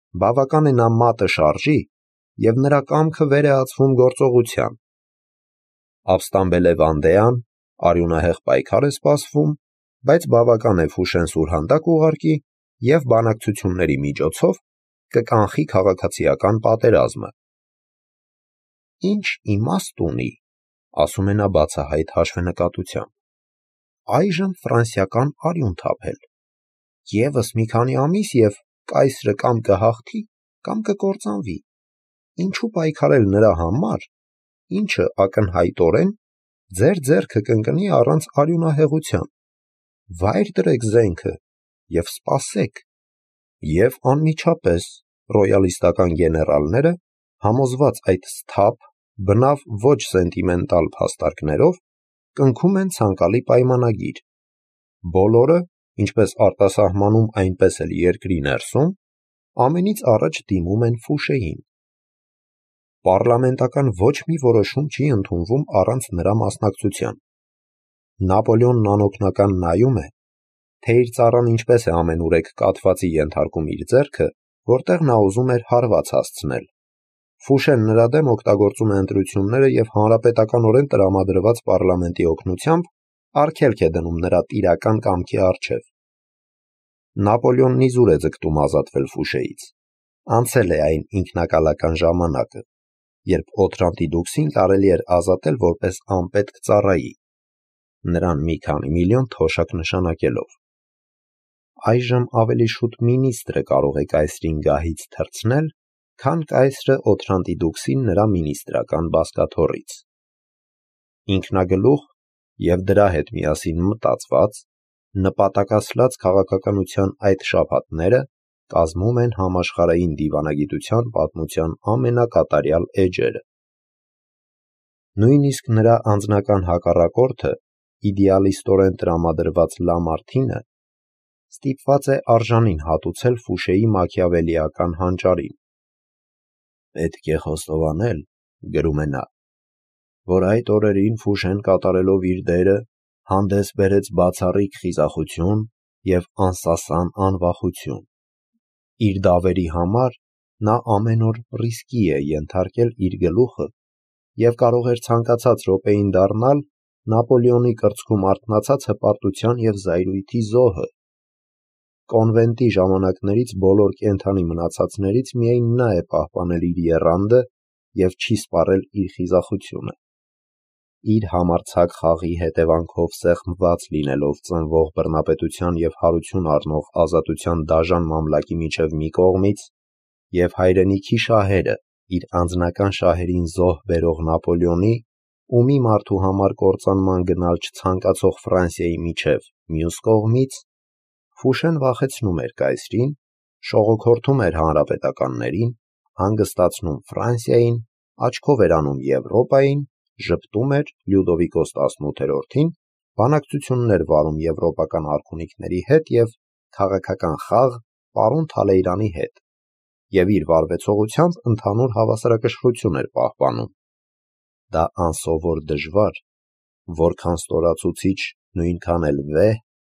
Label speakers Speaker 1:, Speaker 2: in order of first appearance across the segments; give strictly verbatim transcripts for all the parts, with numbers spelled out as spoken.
Speaker 1: բավական է նա մատը շարժի, և նրա կամքը վեր է ածվում գործողության։ Ապստամբել է Վանդեան, արյունահեղ պայքար է սպասվում, բայց բավական է Ֆուշեն սուրհանդակ ուղարկի և բանակցությունների միջոցով կկանխի քաղաքացիական պատերազմը։ Ինչ իմաստ ունի, ասում է նա բացահայտ հաշվենկատությամբ, այժմ ֆրանսիական արյուն թափել, ևս մի քանի ամիս և կայսրը կամ կհաղթի, կամ կկործանվի, ինչու պայքարել նրա համար, ինչը ակնհայտորեն ձեր ձեռքը կընկնի առանց արյունահեղության, վայր դրեք զենքը և սպասեք։ Եվ անմիջապես ռոյալիստական գեներալները, համոզված այդ սթափ, բնավ ոչ սենտիմենտալ փաստարկներով, կնքում են ցանկալի պայմանագիր։ Բոլորը, ինչպես արտասահմանում, այնպես էլ երկրի ներսում, ամենից առաջ դիմում են Ֆուշեին։ Պառլամենտական ոչ մի որոշում չի ընդունվում առանց նրա մասնակցության։ Նապոլեոնն անօգնական նայում է, թե իր ծառան ինչպես է ամենուրեք կաթվածի ենթարկում իր ձեռքը, որտեղ նա ուզում էր հարված հասցնել։ Ֆուշեն նրա դեմ օգտագործում է ընտրությունները և հանրապետականորեն տրամադրված պառլամենտի օգնությամբ արգելք է դնում նրա տիրական կամքի առջև։ Նապոլեոնն իզուր է ձգտում ազատվել Ֆուշեից։ Անցել է այն ինքնակալական ժամանակը, երբ Օթրանտիդուքսին կարելի էր ազատել որպես անպետք ծառայի, նրան մի քանի միլիոն թոշակ նշանակելով։ Այժմ ավելի շուտ մինիստրը կարող է կայսրին գահից թռցնել, քան կայսրը Օթրանտիդուքսին նրա մինիստրական բազկաթոռից։ Ինքնագլուխ և դրա հետ միասին մտածված, նպատակասլաց քաղաքականության այդ շաբաթները կազմում են համաշխարհային դիվանագիտության պատմության ամենակատարյալ էջերը։ Նույնիսկ նրա անձնական հակառակորդը, իդեալիստորեն տրամադրված Լամարտինը, ստիպված է արժանին հատուցել Ֆուշեի մաքիավելիական հանճարին։ «Պետք է խոստովանել, — գրում է նա, — որ այդ օրերին Ֆուշեն կատարելով իր դերը հանդես բերեց բացառիկ խիզախություն և անսասան անվախություն։ Իր դավերի համար նա ամեն օր ռիսկի է ենթարկել իր գլուխը և կարող էր ցանկացած րոպեին դառնալ Նապոլեոնի կրծքում արթնացած հպարտության և զայրույթի զոհը։ Կոնվենտի ժամանակներից բոլոր կենդանի մնացածներից միայն նա է պահպանել իր եռանդը և չի սպառել իր խիզախությունը։ Իր համարձակ խաղի հետևանքով սեղմված լինելով ծնվող բռնապետության և հարություն առնող ազատության դաժան մամլակի միջև մի կողմից, և հայրենիքի շահերը իր անձնական շահերին զոհ բերող Նապոլեոնի ու մի մարդու համար կործանման գնալ չցանկացող Ֆրանսիայի միջև մյուս կողմից, Ֆուշեն վախեցնում էր կայսրին, շողոքորթում էր հանրապետականներին, հանգստացնում Ֆրանսիային, աչքով էր անում Եվրոպային, ժպտում էր Լյուդովիկոս տասնութերորդին, բանակցություններ վարում եվրոպական արքունիքների հետ և քաղաքական խաղ պարոն Թալեյրանի հետ, և իր վարվեցողությամբ ընդհանուր հավասարակշռություն էր պահպանում։ Դա անսովոր դժվար, որքան ստորացուցիչ, նույնքան էլ վեհ,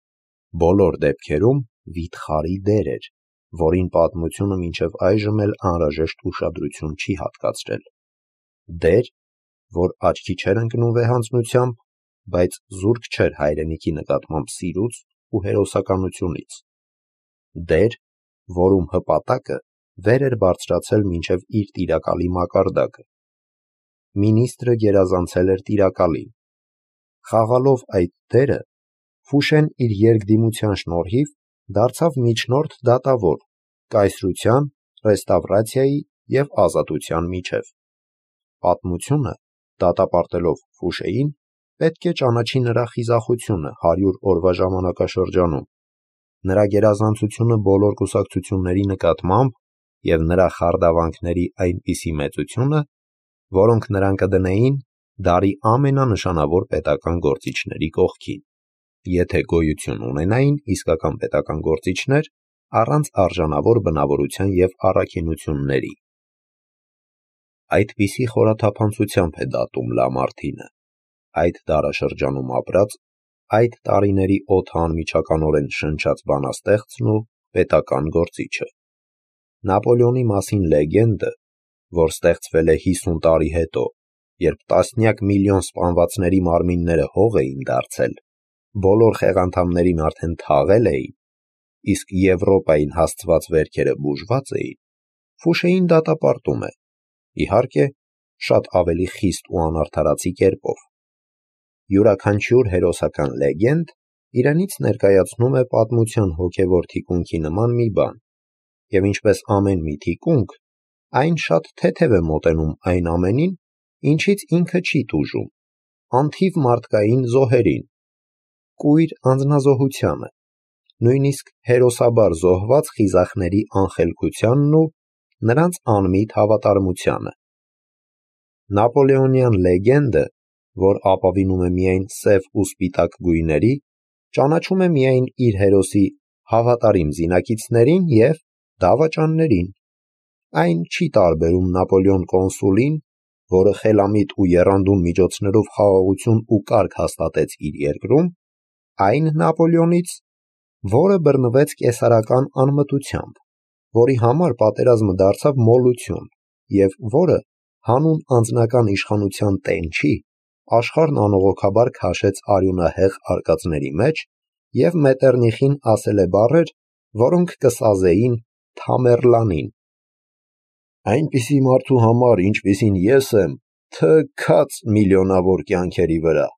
Speaker 1: բոլոր դեպքերում վիթխարի դեր էր, որին պատմությունը մինչև այժմ էլ անհրաժեշտ ուշադրություն չի հատկացրել։ Դեր, որ աչքի չէր ընկնում վեհանձնությամբ, բայց զուրկ չէր հայրենիքի նկատմամբ սիրուց ու հերոսականությունից։ Դեր, որում հպատակը վեր էր բարձրացել մինչև իր տիրակալի մակարդակը։ Մինիստրը գերազանցել էր տիրակալին։ Խաղալով այդ դերը, Ֆուշեն իր երկդիմության շնորհիվ դարձավ միջնորդ դատավոր կայսրության, ռեստավրացիայի և ազատության միջև։ Պատմությունը, դատապարտելով Ֆուշեին, պետք է ճանաչի նրա խիզախությունը հարյուր օրվա ժամանակաշրջանում, նրա գերազանցությունը բոլոր կուսակցությունների նկատմամբ և նրա խարդավանքների այնպիսի մեծությունը, որոնք նրան կդնեին դարի ամենանշանավոր պետական գործիչների կողքին, եթե գոյություն ունենային իսկական պետական գործիչներ առանց արժանավոր բնավորության և առաքինությունների։ Այդպիսի խորաթափանցությամբ է դատում Լամարտինը այդ դարաշրջանում ապրած, այդ տարիների օդը անմիջականորեն շնչած բանաստեղծն ու պետական գործիչը։ Նապոլեոնի մասին լեգենդը, որ ստեղծվել է հիսուն տարի հետո, երբ տասնյակ միլիոն սպանվածների մարմինները հող էին դարձել, բոլոր խեղանդամներին արդեն թաղել էին, իսկ Եվրոպային հասցված վերքերը բուժված էին, Ֆուշեին դատապարտում է, իհարկե, շատ ավելի խիստ ու անարդարացի կերպով։ Յուրաքանչյուր հերոսական լեգենդ իրենից ներկայացնում է պատմության հոգևոր թիկունքի նման մի բան, և ինչպես ամեն մի թիկունք, այն շատ թեթև է մոտենում այն ամենին, ինչից ինքը չի տուժում, անթիվ մարդկային զոհերին, կույր անձնազոհությանը, նույնիսկ հերոսաբար զոհված խիզախների անխելքությանն ու նրանց անմիտ հավատարմությանը։ Նապոլեոնյան լեգենդը, որ ապավինում է միայն սև ու սպիտակ գույների, ճանաչում է միայն իր հերոսի հավատարիմ զինակիցներին և դավաճաններին։ Այն չի տարբերում Նապոլեոն կոնսուլին, որը խելամիտ ու եռանդուն միջոցներով խաղաղություն ու կարգ հաստատեց իր երկրում, այն Նապոլեոնից, որը բռնվեց կեսարական անմտությամբ, որի համար պատերազմը դարձավ մոլություն և որը հանուն անձնական իշխանության տենչի աշխարհն անողոքաբար քաշեց արյունահեղ արկածների մեջ և Մետեռնիխին ասել է բառեր, որոնք կսազեին Թամեռլանին. «Այնպիսի մարդու համար, ինչպիսին ես եմ, թ-քաց միլիոնավոր կյանքերի վրա»։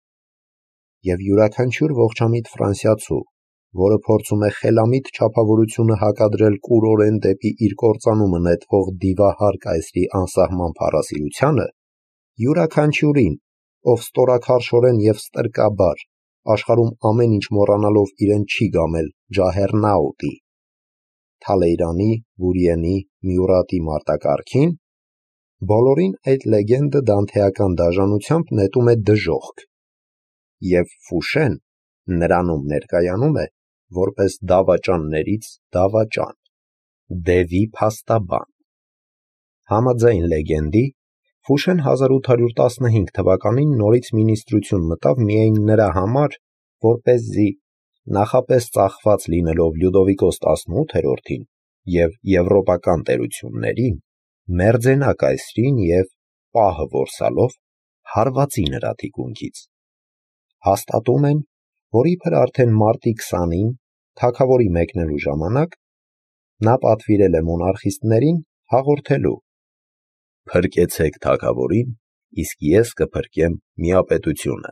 Speaker 1: Եվ յուրաքանչյուր ողջամիտ ֆրանսիացու, որը փորձում է խելամիտ չափավորությունը հակադրել կուրորեն դեպի իր կործանումը նետվող դիվահար կայսրի անսահման փառասիրությանը, յուրաքանչյուրին, ով ստորաքարշորեն և ստրկաբար, աշխարհում ամեն ինչ մոռանալով իրեն չի գամել Ջահեռնաուտի, Թալեյրանի, Բուրիենի, Մյուրատի մարտակառքին, բոլորին այդ լեգենդը դանթեական դաժանությամբ նետում է դժոխք, և Ֆուշեն նրանում ներկայանում է որպես դավաճաններից դավաճան, դևի փաստաբան։ Համաձայն լեգենդի, Ֆուշեն հազար ութ հարյուր տասնհինգ թվականին նորից մինիստրություն մտավ միայն նրա համար, որպեսզի նախապես ծախված լինելով Լյուդովիկոս տասնութերորդին և եվրոպական տերություններին, մերձենա կայսրին և, պահը որսալով, հարվածի նրա թիկունքից։ Հաստատում են, որ իբր արդեն մարտի քսանին, թագավորի մեկնելու ժամանակ, նա պատվիրել է մոնարխիստներին հաղորդելու. «Փրկեցեք թագավորին, իսկ ես կփրկեմ միապետությունը»,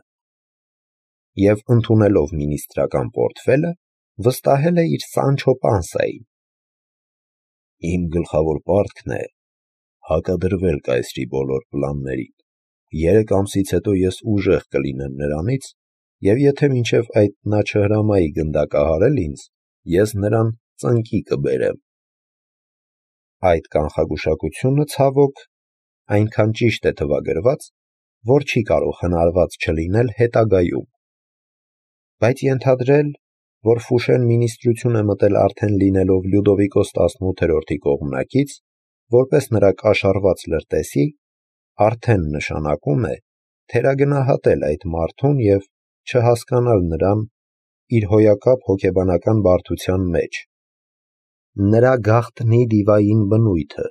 Speaker 1: և ընդունելով մինիստրական պորտֆելը, վստահել է իր Սանչո Պանսային. «Իմ գլխավոր պարտքն է հակադրվել կայսրի բոլոր պլաններին, երեք ամսից հետո ես ուժեղ կլինեմ նրանից, և եթե մինչև այդ նա չհրամայի գնդակահարել ինձ, ես նրան ծնկի կբերեմ»։ Այդ կանխագուշակությունը, ցավոք, այնքան ճիշտ է թվագրված, որ չի կարող հնարված չլինել հետագայում։ Բայց ենթադրել, որ Ֆուշեն մինիստրություն է մտել արդեն լինելով Լյուդովիկոս տասնութերորդի կողմնակից, որպես նրա կաշառված լրտեսի, արդեն նշանակում է թերագնահատել այդ մարդուն և չհասկանալ նրան իր հոյակապ հոգեբանական բարդության մեջ, նրա գաղտնի դիվային բնույթը։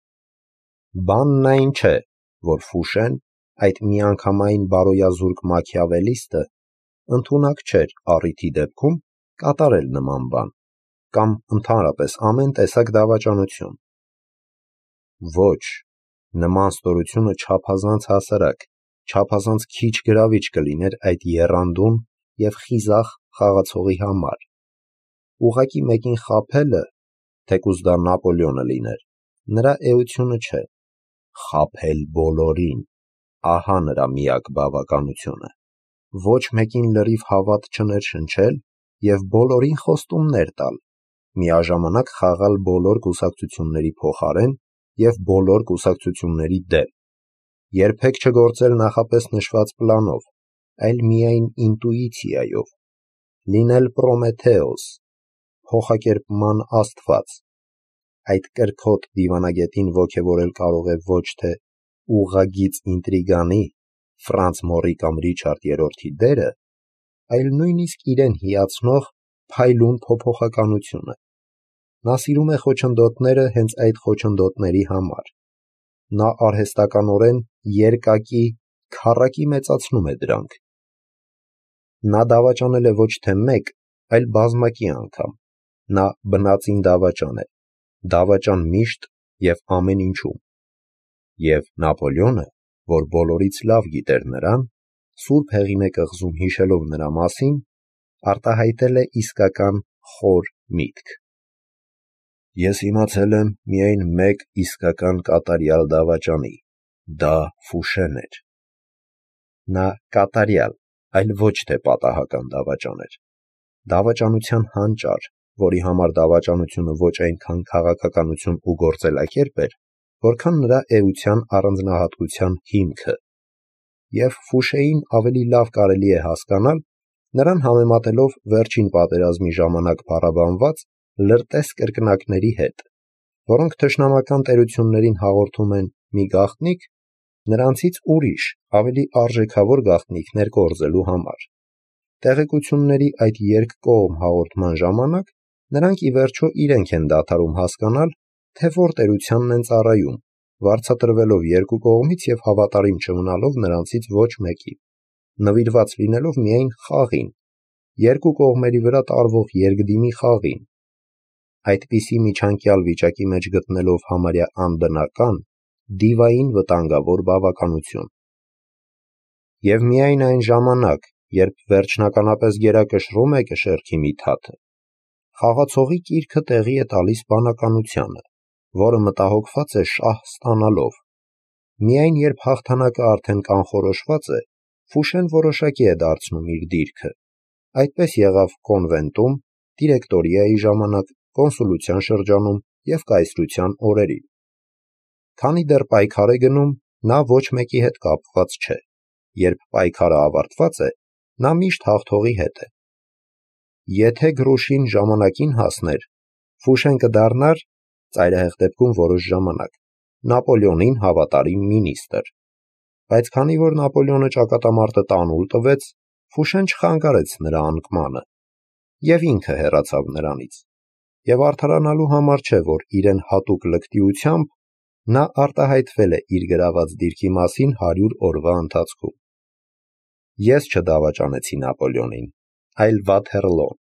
Speaker 1: Բանն այն չէ, որ Ֆուշեն, այդ միանգամայն բարոյազուրկ մաքիավելիստը, ընդունակ չէր առիթի դեպքում կատարել նման բան, կամ ընդհանրապես ամեն տեսակ դավաճանություն։ Ոչ, նման ստորությունը չափազանց հասարակ, չափազանց քիչ գրավիչ կլիներ այդ եռանդուն և խիզախ խաղացողի համար։ Ուղղակի մեկին խաբելը, թեկուզ դա Նապոլեոնը լիներ, նրա էությունը չէ, խաբել բոլորին, ահա նրա միակ բավականությունը, ոչ մեկին լրիվ հավատ չներշնչել և բոլորին խոստումներ տալ, միաժամանակ խաղալ բոլոր կուսակցությունների փոխարեն և բոլոր կուսակցությունների դեմ, երբեք չգործել նախապես նշված պլանով, այլ միայն ինտուիցիայով, լինել Պրոմեթեոս, փոխակերպման աստված, այդ կրքոտ դիվանագետին ոգևորել կարող է ոչ թե ուղղագիծ ինտրիգանի, Ֆրանց Մորի կամ Ռիչարդ երրորդի դերը, այլ նույնիսկ իրեն հիացնող փայլուն փոփոխականությունը։ Նա սիրում է խոչընդոտները հենց այդ խոչընդոտների համար։ Նա արհեստականորեն երկակի, քառակի մեծացնում է դրանք։ Նա դավաճանել է ոչ թե մեկ, այլ բազմակի անգամ։ Նա բնածին դավաճան է, դավաճան միշտ և ամեն ինչում։ Եվ Նապոլեոնը, որ բոլորից լավ գիտեր նրան, Սուրբ Հեղինե կղզում հիշելով նրա մասին, արտահայտել է իսկական խոր միտք. «Ես իմացել եմ միայն մեկ իսկական կատարյալ դավաճանի, դա Ֆուշեն էր»։ Նա կատարյալ, այլ ոչ թե պատահական դավաճան էր։ Դավաճանության հանճար, որի համար դավաճանությունը ոչ այնքան քաղաքականություն ու գործելակերպ էր, որքան նրա էության առանձնահատկության հիմքը։ Եվ Ֆուշեին ավելի լավ կարելի է հասկանալ, նրան համեմատելով վերջին պատերազմի ժամանակ փառաբանված լրտես կրկնակների հետ, որոնք թշնամական տերություններին հաղորդում են մի գաղտնիք, նրանցից ուրիշ, ավելի արժեքավոր գաղտնիքներ կորզելու համար։ Տեղեկությունների այդ երկկողմ հաղորդման ժամանակ նրանք ի վերջո իրենք են դադարում հասկանալ, թե որ տերությանն են ծառայում, վարձատրվելով երկու կողմից և հավատարիմ չմնալով նրանցից ոչ մեկին, նվիրված լինելով միայն խաղին, երկու կողմերի վրա տարվող երկդիմի խաղին, այդպիսի միջանկյալ վիճակի մեջ գտնելով համարյա անբնական, դիվային վտանգավոր բավականություն։ Եվ միայն այն ժամանակ, երբ վերջնականապես գերակշռում է կշեռքի մի թաթը, խաղացողի կիրքը տեղի է տալիս բանականությանը, որը մտահոգված է շահ ստանալով։ Միայն երբ հաղթանակը արդեն կանխորոշված է, Ֆուշեն որոշակի է դարձնում իր դիրքը։ Այդպես եղավ կոնվենտում, դիրեկտորիայի ժամանակ, կոնսուլության շրջանում և կայսրության օրերին։ Քանի դեռ պայքար է գնում, նա ոչ մեկի հետ կապված չէ։ Երբ պայքարը ավարտված է, նա միշտ հաղթողի հետ է։ Եթե Գրուշին ժամանակին հասներ, Ֆուշեն կդառնար, ծայրահեղ դեպքում որոշ ժամանակ, Նապոլեոնին հավատարիմ մինիստր։ Բայց քանի որ Նապոլեոնը ճակատամարտը տանուլ տվեց, Ֆուշեն չխանգարեց նրա անկմանը և ինքը հեռացավ նրանից։ Եվ արդարանալու համար չէ, որ իրեն հատուկ լկտիությամբ նա արտահայտվել է իր գրաված դիրքի մասին հարյուր օրվա ընթացքում։ Ես չդավաճանեցի Նապոլեոնին, այլ Վաթերլոն։